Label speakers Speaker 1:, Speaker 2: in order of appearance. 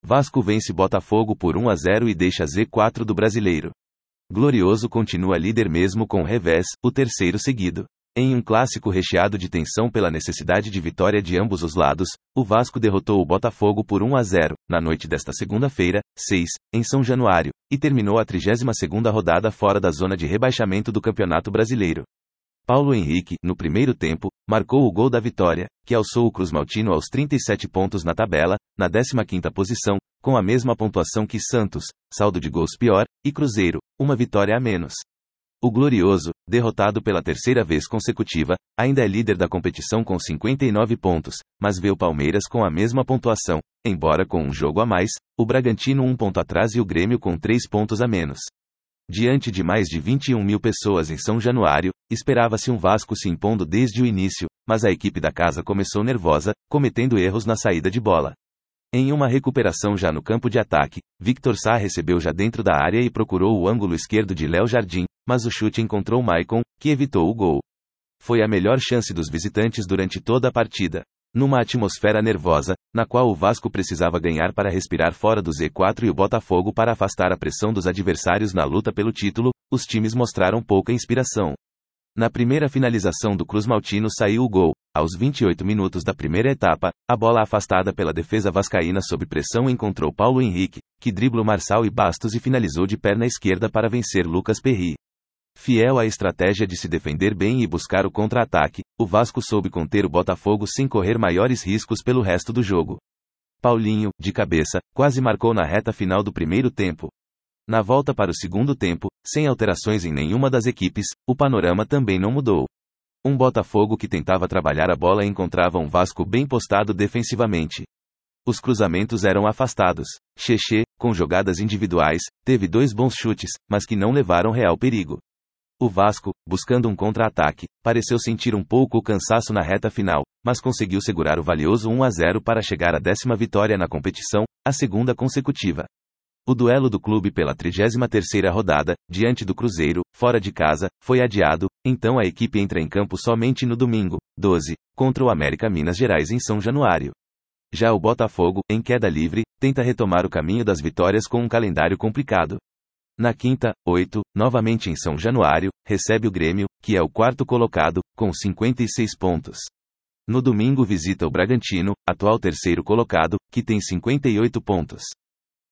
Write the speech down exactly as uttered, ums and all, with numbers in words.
Speaker 1: Vasco vence Botafogo por um a zero e deixa Z quatro do Brasileiro. Glorioso continua líder mesmo com revés, o terceiro seguido. Em um clássico recheado de tensão pela necessidade de vitória de ambos os lados, o Vasco derrotou o Botafogo por um a zero, na noite desta segunda-feira, seis, em São Januário, e terminou a trigésima segunda rodada fora da zona de rebaixamento do Campeonato Brasileiro. Paulo Henrique, no primeiro tempo, marcou o gol da vitória, que alçou o Cruzmaltino aos trinta e sete pontos na tabela, na décima quinta posição, com a mesma pontuação que Santos, saldo de gols pior, e Cruzeiro, uma vitória a menos. O Glorioso, derrotado pela terceira vez consecutiva, ainda é líder da competição com cinquenta e nove pontos, mas vê o Palmeiras com a mesma pontuação, embora com um jogo a mais, o Bragantino um ponto atrás e o Grêmio com três pontos a menos. Diante de mais de vinte e um mil pessoas em São Januário, esperava-se um Vasco se impondo desde o início, mas a equipe da casa começou nervosa, cometendo erros na saída de bola. Em uma recuperação já no campo de ataque, Victor Sá recebeu já dentro da área e procurou o ângulo esquerdo de Léo Jardim, mas o chute encontrou Maicon, que evitou o gol. Foi a melhor chance dos visitantes durante toda a partida. Numa atmosfera nervosa, na qual o Vasco precisava ganhar para respirar fora do Z quatro e o Botafogo para afastar a pressão dos adversários na luta pelo título, os times mostraram pouca inspiração. Na primeira finalização do Cruzmaltino saiu o gol. Aos vinte e oito minutos da primeira etapa, a bola afastada pela defesa vascaína sob pressão encontrou Paulo Henrique, que driblou Marçal e Bastos e finalizou de perna esquerda para vencer Lucas Perry. Fiel à estratégia de se defender bem e buscar o contra-ataque, o Vasco soube conter o Botafogo sem correr maiores riscos pelo resto do jogo. Paulinho, de cabeça, quase marcou na reta final do primeiro tempo. Na volta para o segundo tempo, sem alterações em nenhuma das equipes, o panorama também não mudou. Um Botafogo que tentava trabalhar a bola encontrava um Vasco bem postado defensivamente. Os cruzamentos eram afastados. Cheche, com jogadas individuais, teve dois bons chutes, mas que não levaram real perigo. O Vasco, buscando um contra-ataque, pareceu sentir um pouco o cansaço na reta final, mas conseguiu segurar o valioso um a zero para chegar à décima vitória na competição, a segunda consecutiva. O duelo do clube pela trigésima terceira rodada, diante do Cruzeiro, fora de casa, foi adiado, então a equipe entra em campo somente no domingo, doze, contra o América Minas Gerais em São Januário. Já o Botafogo, em queda livre, tenta retomar o caminho das vitórias com um calendário complicado. Na quinta, oito, novamente em São Januário, recebe o Grêmio, que é o quarto colocado, com cinquenta e seis pontos. No domingo visita o Bragantino, atual terceiro colocado, que tem cinquenta e oito pontos.